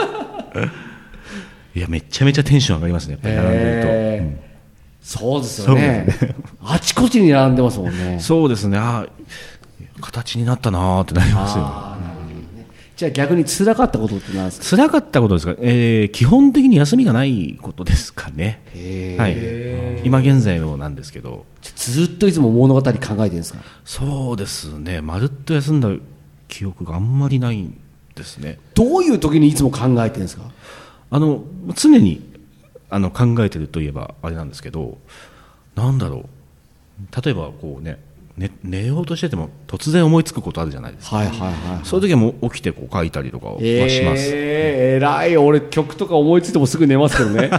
いや、めちゃめちゃテンション上がりますね、やっぱり並んでると、うん、 そうですよねあちこちに並んでますもんね。 そうですね、あ、形になったなってなりますよ。 あ、なるほどね。じゃあ逆に辛かったことって何ですか？ 辛かったことですか、えー、基本的に休みがないことですかね。 へ、 はい、今現在のなんですけど、 ずっといつも物語考えてるんですか？ そうですね、まるっと休んだ記憶があんまりないんですね。 どういう時にいつも考えてるんですか？ あの常にあの考えてるといえばあれなんですけど、なんだろう、例えばこうね、寝, 寝ようとしてても突然思いつくことあるじゃないですか、はいはいはいはい、そういう時はもう起きてこう書いたりとかはします。 えー、偉い。俺曲とか思いついてもすぐ寝ますけどね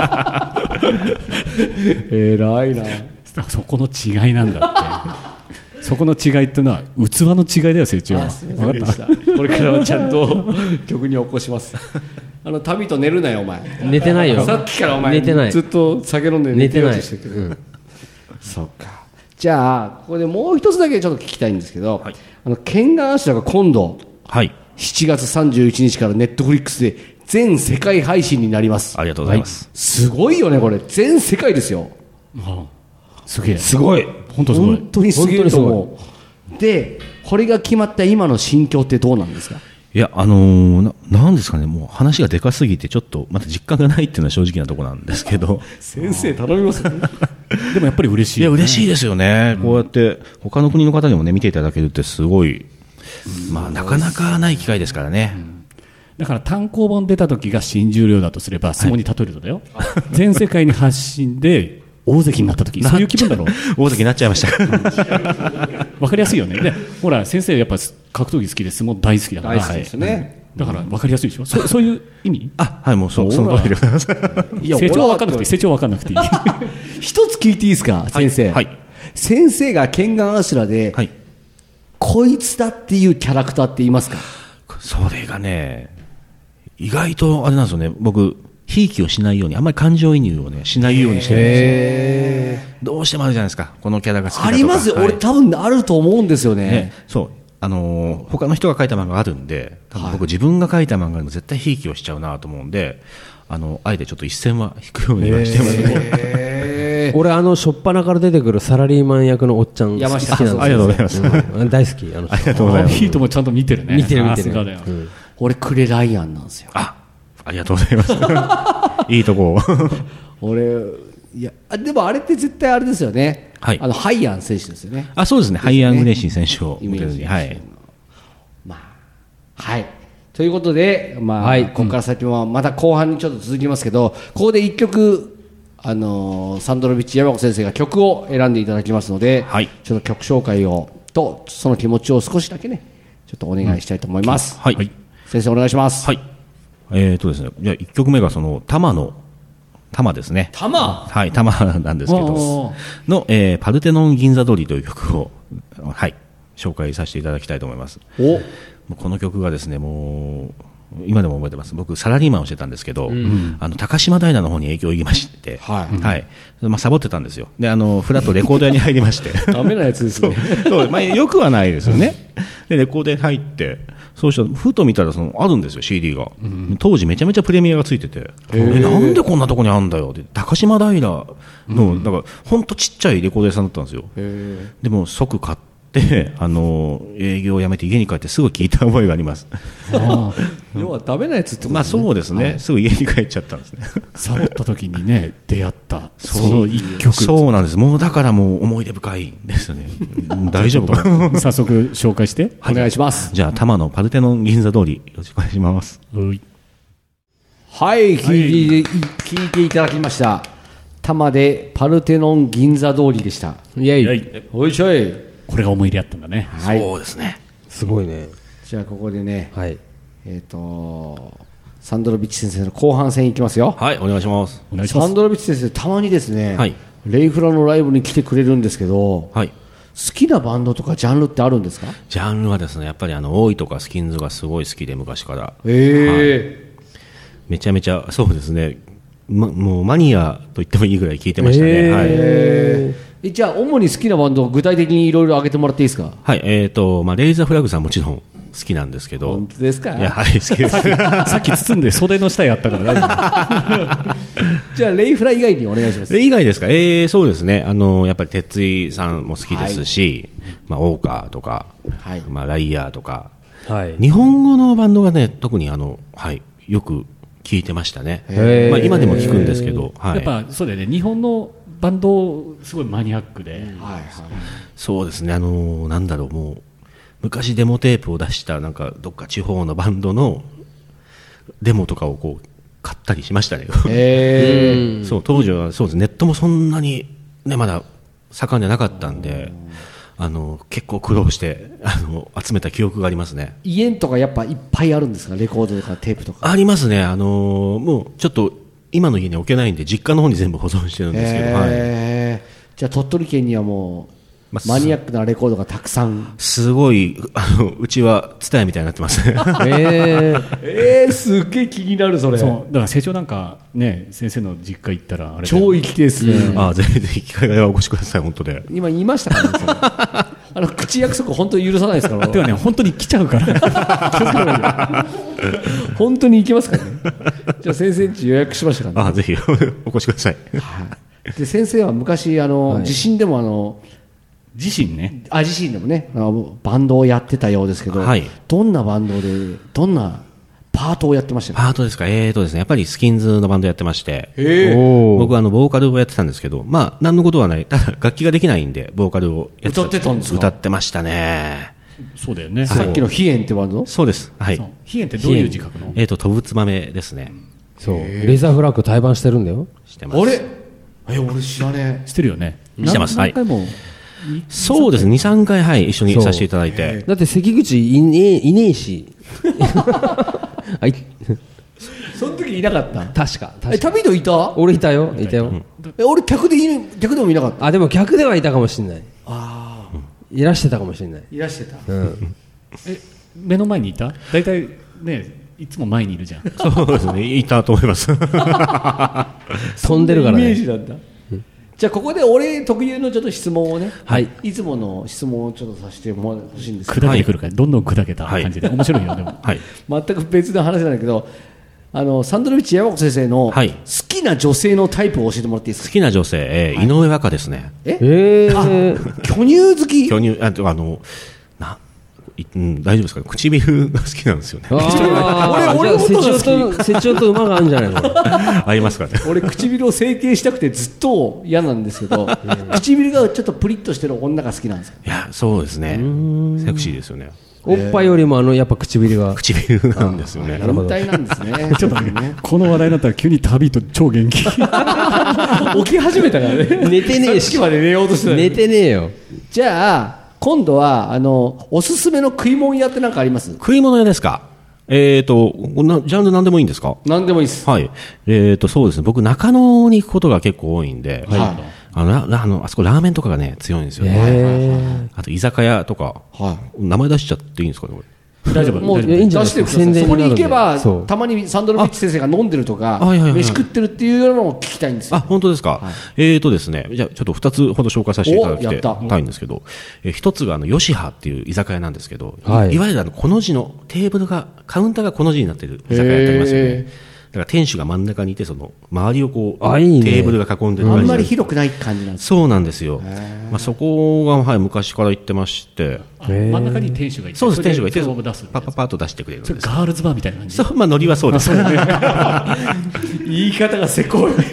偉いな。 そこの違いなんだってそこの違いっていうのは器の違いだよ、成長は。 分かった。これからはちゃんと曲に起こしますあの旅と寝るなよお前。 寝てないよ。 さっきからお前寝てない。 ずっと酒飲んで寝てようとしてるけど、うん、そうか。じゃあここでもう一つだけちょっと聞きたいんですけど、はい、あのケンガンアシュラが今度、はい、しちがつさんじゅういちにちからネットフリックスで全世界配信になります。 ありがとうございます、 はい、すごいよねこれ。全世界ですよ、 はあ、すげえ、 すごい、 本当すごい、 本当にすげえと思う。でこれが決まった今の心境ってどうなんですか？ いや、あのー、な, なんですかね、もう話がでかすぎてちょっとまた実感がないっていうのは正直なところなんですけど先生頼みますでもやっぱり嬉しい、 ね、いや嬉しいですよね、うん、こうやって他の国の方にも、ね、見ていただけるってすごい、うん、まあ、なかなかない機会ですからね、うん、 だから単行本出た時が新十両だとすれば相撲に例えるとだよ、はい、全世界に発信で大関になった時、そういう気分だろう。 大関になっちゃいました分かりやすいよね。でほら先生やっぱ格闘技好きで相撲大好きだから、 大好きですね、 だから分かりやすいでしょ。 そ, そういう意味。 あ、はい、もう そ, その通りでございます。 いや、成長は分かんなくていい、成長は分かんなくていい一つ聞いていいですか、先生、はいはい、先生がケンガンアシュラで、はい、こいつだっていうキャラクターって言いますか？ それがね、意外とあれなんですよね、僕ひいきをしないように、あんまり感情移入を、ね、しないようにしてるんですよ。どうしてもあるじゃないですか、このキャラが好きだとか。 ありますよ、はい、俺多分あると思うんですよ ね, ね。そう、あのー、他の人が書いた漫画があるんで、多分僕自分が書いた漫画でも絶対ひいきをしちゃうなと思うんで、 あのあえてちょっと一線は引くようにはしてますね。 俺あの初っ端から出てくるサラリーマン役のおっちゃん山下好きなんですよ。 ありがとうございます、 うん、大好きあの人。 ありがとうございます。 ヒートもちゃんと見てるね。 見てる見てるさすがだよ。 うん、 俺クレライアンなんですよ。 あありがとうございますいいとこ俺いやあでもあれって絶対あれですよね、 はい、 あのハイアン選手ですよね。 あそうですね、ハイアングレイシン選手をイメージ、 はい、 まあ、はいということで、まあ、はい、ここから先はまた後半にちょっと続きますけど、ここでいっきょく、あのー、サンドロビッチ山子先生が曲を選んでいただきますので、はい、ちょっと曲紹介をとその気持ちを少しだけねちょっとお願いしたいと思います、 うん、はい、 先生お願いします。 はい、えーとですね、じゃあいっきょくめがその玉の玉ですね。 玉はい、玉なんですけどの、えー、パルテノン銀座通りという曲を、はい、紹介させていただきたいと思います。おこの曲がですね、もう今でも覚えてます。僕サラリーマンをしてたんですけど、うん、あの高島平の方に影響を受けまして、はいはい、まあ、サボってたんですよ。であのフラットレコード屋に入りましてダメなやつですねそうそう、まあ、よくはないですよね。でレコード屋に入ってそうしたらふと見たらそのあるんですよ シーディー が、うん、当時めちゃめちゃプレミアがついてて、えなんでこんなとこにあるんだよって高島平の、うん、だから本当ちっちゃいレコード屋さんだったんですよ。でも即買ってであの営業を辞めて家に帰ってすぐ聞いた覚えがあります。 あ要はダメなやつってことね。 まあそうですね、はい、すぐ家に帰っちゃったんですね。 サボった時にね出会ったその一曲。 そうなんです。もうだからもう思い出深いですね。大丈夫かな早速紹介して、 はい、お願いします。 じゃあ多摩のパルテノン銀座通りよろしくお願いします。 はいはい聞いて、聞いていただきました。多摩でパルテノン銀座通りでした。イエイ、イエイおいしょい。 これが思い出あったんだね、 はい、そうですね、 すごいね。 じゃあここでね、はい、えっ、ー、とサンドロビッチ先生の後半戦いきますよ。 はい、お願いします。 お願いします。サンドロビッチ先生たまにですね、はい、レイフラのライブに来てくれるんですけど、はい、好きなバンドとかジャンルってあるんですか？ ジャンルはですね、やっぱりあの大井とかスキンズがすごい好きで昔から、 えーはい、 めちゃめちゃそうですね、ま、もうマニアと言ってもいいぐらい聴いてましたね。 えーはい、じゃあ主に好きなバンドを具体的にいろいろ挙げてもらっていいですか？ はい、えーとまあ、レイザーフラッグさんもちろん好きなんですけど。 本当ですか？ いや、はい、好きです。 さっき包んで袖の下やったから大丈夫じゃあレイフラ以外にお願いします。 レイ以外ですか？えー、そうですね、あのやっぱり哲井さんも好きですし、はい、まあ、オーカーとか、はい、まあ、ライヤーとか、はい、日本語のバンドがね特にあの、はい、よく聴いてましたね。まあ、今でも聴くんですけど、はい、 やっぱそうだよね、日本のバンドすごいマニアックで、はいはい、 そうですね、あのなんだろう、もう昔デモテープを出したなんかどっか地方のバンドのデモとかをこう買ったりしましたね。へそう当時はそうです、ネットもそんなに、ね、まだ盛んじゃなかったんで、あの結構苦労してあの集めた記憶がありますね。 家とかやっぱいっぱいあるんですか？レコードとかテープとか。ありますね。あのもうちょっと今の家に置けないんで実家の方に全部保存してるんですけど、はい、 じゃあ鳥取県にはもうマニアックなレコードがたくさん。 すごいあのうちはツタヤみたいになってますね。 えー、えー、すっげえ気になるそれ。 そうだから成長なんかね、先生の実家行ったらあれ超行き手ですね、 うん、あぜひぜひ機会があればお越しください。本当で今言いましたからねそれあの口約束本当に許さないですからてかね、本当に来ちゃうから本当に行きますからね。じゃあ先生んち予約しましたからね。 あぜひお越しください。 はい、で先生は昔あの、はい、地震でもあの自身ねあ自身でもねバンドをやってたようですけど、はい、どんなバンドでどんなパートをやってましたか？ パートですか？えーとですね、やっぱりスキンズのバンドやってまして、僕はあのボーカルをやってたんですけど、まあ何のことはない、ただ楽器ができないんでボーカルをやってた。 歌ってたんですか？ 歌ってましたね。 そうだよね。 さっきのヒエンってバンド？ そうです。はい。 ヒエンってどういう字書くの？ えーと飛ぶつばめですね。 そう。レーザーフラッグ対バンしてるんだよ。 してます。 あれ？え俺知らねえ。 してるよね。 してます。 何回も。はいそうですね、にさんかい、はい、一緒にさせていただいて。 だって関口いねえ、いねえしはい、その時いなかった。 確か確かえ旅人いた？ 俺いたよいたよ、うん、 え俺客でい客でもいなかった。 あでも客ではいたかもしれない。ああいらしてたかもしれない。 いらしてた、 うん、 え目の前にいた？大体ねいつも前にいるじゃん。 そうですね、いたと思います飛んでるからね。 イメージなんだ。じゃあここで俺特有のちょっと質問をね、はい、いつもの質問をちょっとさせてもらほしいんですけど、 砕けてくるから、はい、どんどん砕けた感じで、はい、面白いよでも、はい、 全く別の話なんだけど、 あのサンドロビッチ山子先生の好きな女性のタイプを教えてもらっていいですか。 好きな女性、えーはい、井上和歌ですね。 ええー、巨乳好き。 巨乳、ああのな、うん、大丈夫ですか。唇が好きなんですよね。 あ俺俺も成長と馬があるんじゃないの。 ありますかね。 俺唇を整形したくてずっと嫌なんですけど唇がちょっとプリッとしてる女が好きなんですよ。 いやそうですね。セクシーですよね。 おっぱいよりもあのやっぱ唇が唇なんですよね。 変態なんですね。 ちょっとね、この話題になったら急に旅と超元気。起き始めたからね。 寝てねえし。 さっきまで寝ようとしてた。 寝てねえよ。 じゃあ今度はあのおすすめの食い物屋って何かあります？ 食い物屋ですか。えーとなジャンル何でもいいんですか？ 何でもいいです。 はい。えーとそうですね。僕中野に行くことが結構多いんで。はい。あのラあのあそこラーメンとかがね強いんですよね。あと居酒屋とか、はい、名前出しちゃっていいんですかねこれ。 大丈夫。もう出してください。そこに行けばたまにサンドロビッチ先生が飲んでるとか飯食ってるっていうようなのを聞きたいんですよ。 あ本当ですか。はい、えーとですねじゃあちょっとふたつほど紹介させていただきたいんですけど、え一つがあのヨシハっていう居酒屋なんですけど、はい、いわゆるあのこの字のテーブルがカウンターがこの字になっている居酒屋ってありますよね。だから店主が真ん中にいてその周りをこういい、ね、テーブルが囲んでる。 あんまり広くない感じなんですか。 そうなんですよ。まあ、そこが、はい、昔から行ってまして、 真ん中に店主がいて、 そうです店主がいてパッパッパッと出してくれるんです。 ガールズバーみたいな感じ。 そう、まあノリはそうです。 言い方がせこい。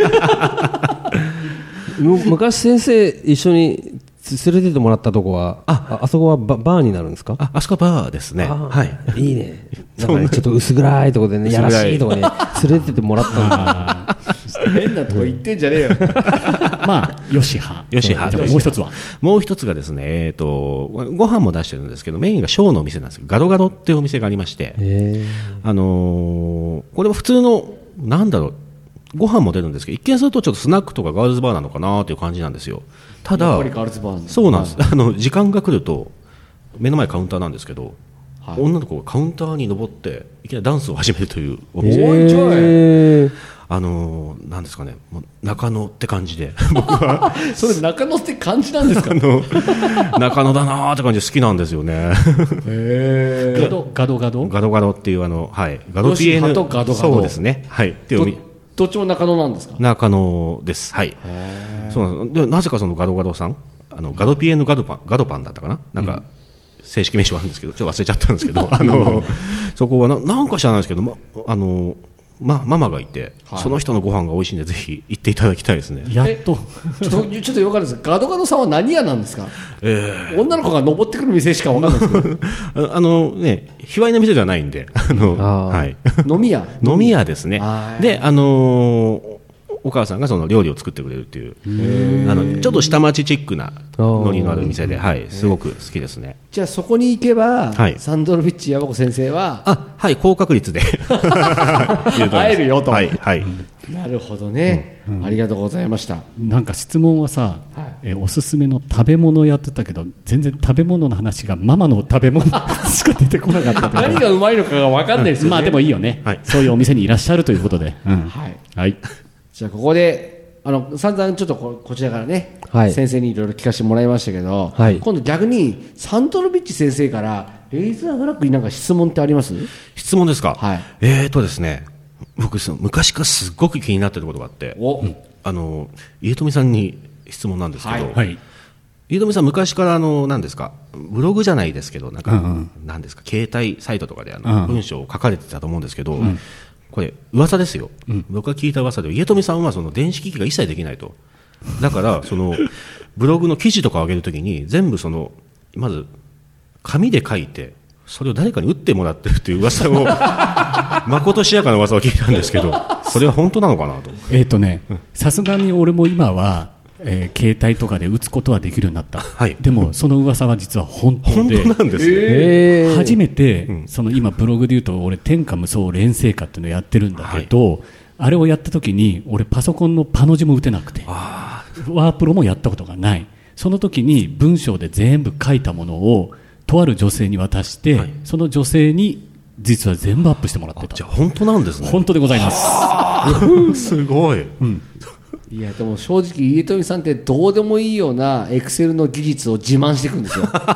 昔先生一緒に連れてってもらったとこは あ, あそこは バ, バーになるんですか。 あ, あそこはバーですね。はい。 いいね。なんかねちょっと薄暗いところでねやらしいところに連れてってもらったんだ。 変なとこ行ってんじゃねえよ。 まあヨシハ。 ヨシハ。 もう一つは。 もう一つがですね、えっ、ー、とご飯も出してるんですけどメインがショーのお店なんですけどガドガドっていうお店がありまして、あのー、これも普通のなんだろうご飯も出るんですけど一見するとちょっとスナックとかガールズバーなのかなという感じなんですよ。ただやっぱりガールズバーそうなんです、はい、あの時間が来ると目の前カウンターなんですけど、はい、女の子がカウンターに登っていきなりダンスを始めるというお店、えー、あのー、なんですかねもう中野って感じで僕はそれ中野って感じなんですか。あの中野だなーって感じで好きなんですよね。 へーガドガドガドガドガドっていうあの、はい、ガドピエヌとガドガドそうですね、はい、っていうどっちも中野なんですか。 中野です。はい。そうなんです。でなぜかそのガドガドさん、あのガドピエヌガドパンガドパンだったかな、なんか正式名称あるんですけど、ちょっと忘れちゃったんですけど、あのそこは な, なんか知らないですけど、まあのまママがいて、はい、その人のご飯が美味しいんでぜひ行っていただきたいですね。 やっとちょっとちょっとよくわかるんです。ガドガドさんは何屋なんですか。えー、女の子が登ってくる店しかわかんないですけどあのね卑猥な店ではないんで、あのあ、はい、 飲み屋飲み屋ですね。であのーお母さんがその料理を作ってくれるっていうあのちょっと下町チックなノリのある店で、はい、すごく好きですね。 じゃあそこに行けば、はい、サンドロビッチ山子先生はあ、はい、高確率で会えるよと、 はいはい、 なるほどね、うんうん、ありがとうございました。 なんか質問はさ、はい、えおすすめの食べ物やってたけど全然食べ物の話がママの食べ物しか出てこなかった何がうまいのかが分かんないですよね、 うん、まあでもいいよね、はい、そういうお店にいらっしゃるということで、うん、 はい、はいじゃあここであの散々ちょっと こ, こちらからね、はい、先生にいろいろ聞かせてもらいましたけど、はい、今度逆にサンドロビッチ先生からレイザーフラッグに何か質問ってあります？ 質問ですか、はい、えーとですね僕昔からすごく気になってることがあって、おあの家富さんに質問なんですけど、はいはい、家富さん昔からあの何ですかブログじゃないですけどなんか、うんうん、何ですか携帯サイトとかであの、うん、文章を書かれてたと思うんですけど、うんこれ噂ですよ、うん、僕が聞いた噂で家富さんはその電子機器が一切できないと。だからそのブログの記事とかを上げるときに全部そのまず紙で書いてそれを誰かに打ってもらってるっていう噂をまことしやかな噂を聞いたんですけどそれは本当なのかなと。 えっとねさすがに俺も今はえー、携帯とかで打つことはできるようになった、はい、でもその噂は実は本当で、 本当なんですね、 えー、初めて、うん、その今ブログで言うと俺天下無双連成果っていうのをやってるんだけど、はい、あれをやった時に俺パソコンのパの字も打てなくてワープロもやったことがない。その時に文章で全部書いたものをとある女性に渡して、はい、その女性に実は全部アップしてもらってた。 じゃあ本当なんですね。 本当でございますすごい、 うんいやでも正直家富さんってどうでもいいようなエクセルの技術を自慢していくんですよこ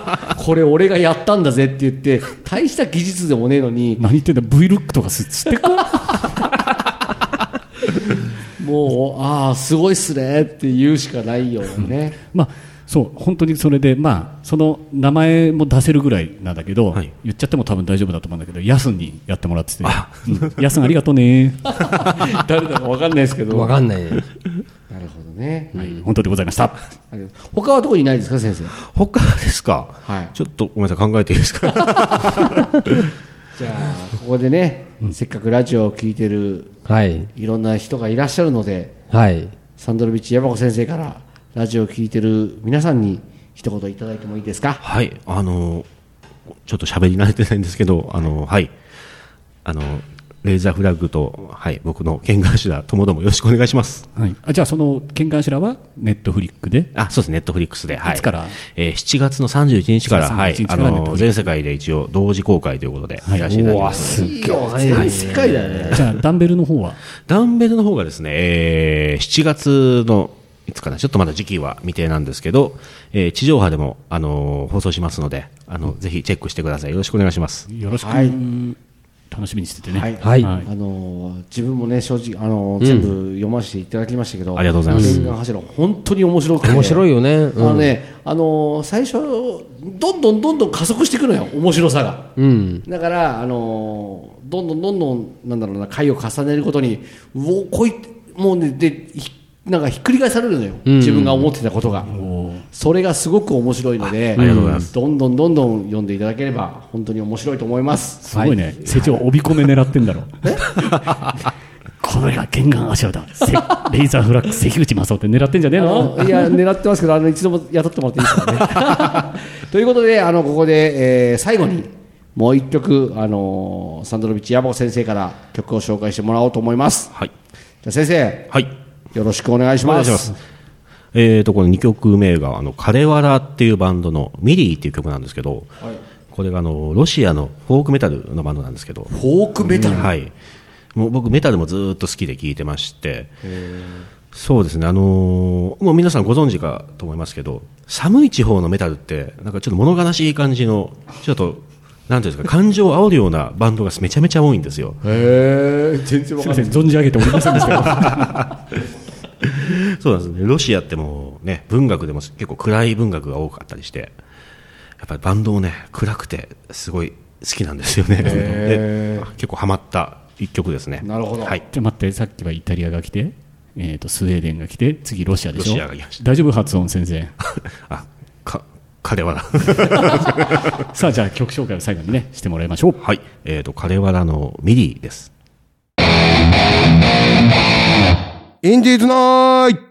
これ俺がやったんだぜって言って大した技術でもねえのに何言ってんだ Vlog とか知ってかもうああすごいっすねって言うしかないよね、 うん、まあそう本当にそれでまあその名前も出せるぐらいなんだけど、はい、言っちゃっても多分大丈夫だと思うんだけどヤスンにやってもらってて、うん、ヤスンありがとうね誰だか分かんないですけど分かんないねなるほどね、 はい、本当でございました。 他はどこにないですか先生。 他ですか、はい、ちょっとごめんなさい考えていいですかじゃあここでね、うん、せっかくラジオを聞いてる、はい、いろんな人がいらっしゃるので、はい、サンドロビッチ山子先生からラジオを聞いてる皆さんに一言いただいてもいいですか。 はい、あのちょっと喋り慣れてないんですけど、あのはいあのレーザーフラッグと、はい、僕の剣頭ともどもよろしくお願いします。 はい、あじゃあその剣頭はネットフリックで、 あそうですネットフリックスで、はい、 いつから、 えー、しちがつのさんじゅういちにちから、はい、あの全世界で一応同時公開ということで、 はい、やらせていただきます。すごい全世界だよね。 じゃあダンベルの方はダンベルの方がですね、えー、しちがつのいつかなちょっとまだ時期は未定なんですけど、えー、地上波でも、あのー、放送しますので、あの、うん、ぜひチェックしてください。よろしくお願いします。 よろしく、はい、楽しみにしててね。 はい、はいはい、あのー、自分もね正直、あのーうん、全部読ませていただきましたけど、 ありがとうございます。 剣眼柱本当に面白くて、 面白いよね。うん、 あのね、あのー、最初どんどんどんどん加速していくのよ面白さが。うん、だからあのー、どんどんどんどんなんだろうな回を重ねることに、うおこいもうねで。なんかひっくり返されるのよ、うん、自分が思ってたことが。それがすごく面白いので、 ありがとうございます。 どんどんどんどん読んでいただければ本当に面白いと思います。 すごいね、はい、成長帯込め狙ってんだろこれが剣眼柱だレーザーフラッグ関口正夫って狙ってんじゃねえの。 いや狙ってますけど、あの一度も雇ってもらっていいですかねということであのここで、えー、最後にもう一曲、あのー、サンドロビッチ山子先生から曲を紹介してもらおうと思います。はい、じゃあ先生、 はい、 よろしくお願いします。お願いします。 えーとこのにきょくめがあのカレワラっていうバンドのミリーっていう曲なんですけど、はい、これがあのロシアのフォークメタルのバンドなんですけど。 フォークメタル、 うん、はい。もう僕メタルもずっと好きで聴いてまして、そうですね、あのー、もう皆さんご存知かと思いますけど、寒い地方のメタルってなんかちょっと物悲しい感じのちょっとなんていうんですか、感情を煽るようなバンドがめちゃめちゃ多いんですよ。 へー、全然わかんない。 すいません、存じ上げておりませんでしたそうなんですね。ロシアってもうね、文学でも結構暗い文学が多かったりして、やっぱりバンドもね暗くてすごい好きなんですよね。で結構ハマった一曲ですね。 なるほど。 はい。じゃあ待って、さっきはイタリアが来て、えーとスウェーデンが来て、次ロシアでしょ。 ロシアが来ました。 大丈夫発音先生。 あ、かカレワラさあじゃあ曲紹介を最後にねしてもらいましょう。 はい、えーとカレワラのミリーです。 インディーズナイト。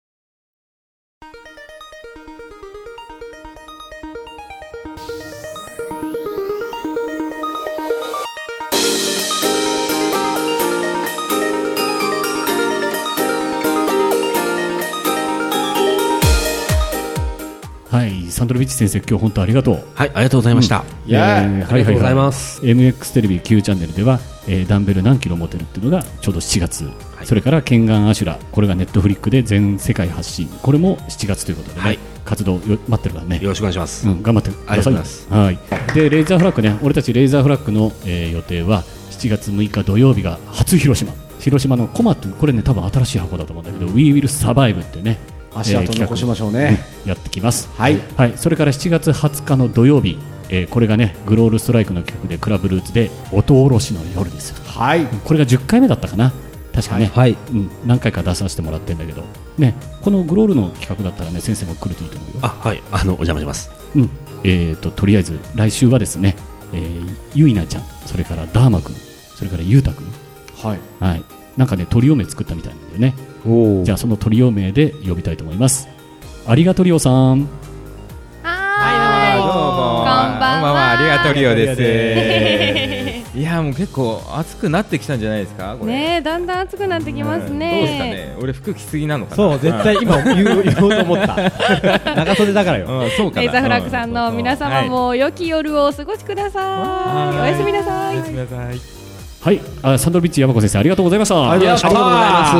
はい、サンドロビッチ先生、今日本当ありがとう。 はい、ありがとうございました。 うん、いや、えー、ありがとうございます。エムエックス テレビきゅうチャンネルでは、えー、ダンベル何キロ持てるっていうのがちょうどしちがつ、はい、それから剣眼アシュラ、これがネットフリックで全世界発信、これもしちがつということで、ね、はい、活動よ待ってるからね。 よろしくお願いします。 うん、頑張ってください。はい。で、レーザーフラッグね、俺たちレーザーフラッグの、えー、予定はしちがつむいか土曜日が初広島、広島のコマってこれね多分新しい箱だと思うんだけど、We Will Survive っていうね。 足跡残しましょうね、 えー、やってきます。 はい、 はい、それからしちがつはつかの土曜日、えー、これがねグロールストライクの曲でクラブルーツで音おろしの夜ですよ。 はい、 これがじゅっかいめだったかな確かね、 はい、 うん、何回か出させてもらってるんだけどね、このグロールの企画だったらね先生も来るといいと思うよ。 あ、はい、あのお邪魔します。 うん、えーととりあえず来週はですね、えー、ゆいなちゃん、それからダーマくん、それからゆうたくん、 はい、 はい、なんかねトリオ名作ったみたいなんでね。じゃあそのトリオ名で呼びたいと思います。ありがとりおさん。 はい、どうもどうも、こんばんは。ありがとりおです。いやもう結構暑くなってきたんじゃないですかこれ。 ねえ、だんだん暑くなってきますね。 どうですかね。俺服着すぎなのかな。 そう、絶対今言おうと思った。長袖だからよ。 うん、そうかな。 レーザーフラッグさんの皆様も良き夜をお過ごしください。おやすみなさい。 おやすみなさい。 はい、あサンドビッチ山子先生ありがとうございました。 ありがとうございます。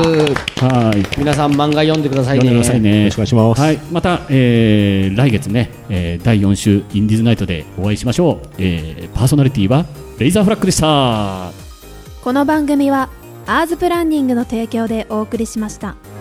はい、 皆さん漫画読んでくださいね。 読んでくださいね。 よろしくお願いします。 はい、また、えー、来月ね、えー、だいよん週インディーズナイトでお会いしましょう。えー、パーソナリティはレイザーフラッグでした。 この番組はアーズプランニングの提供でお送りしました。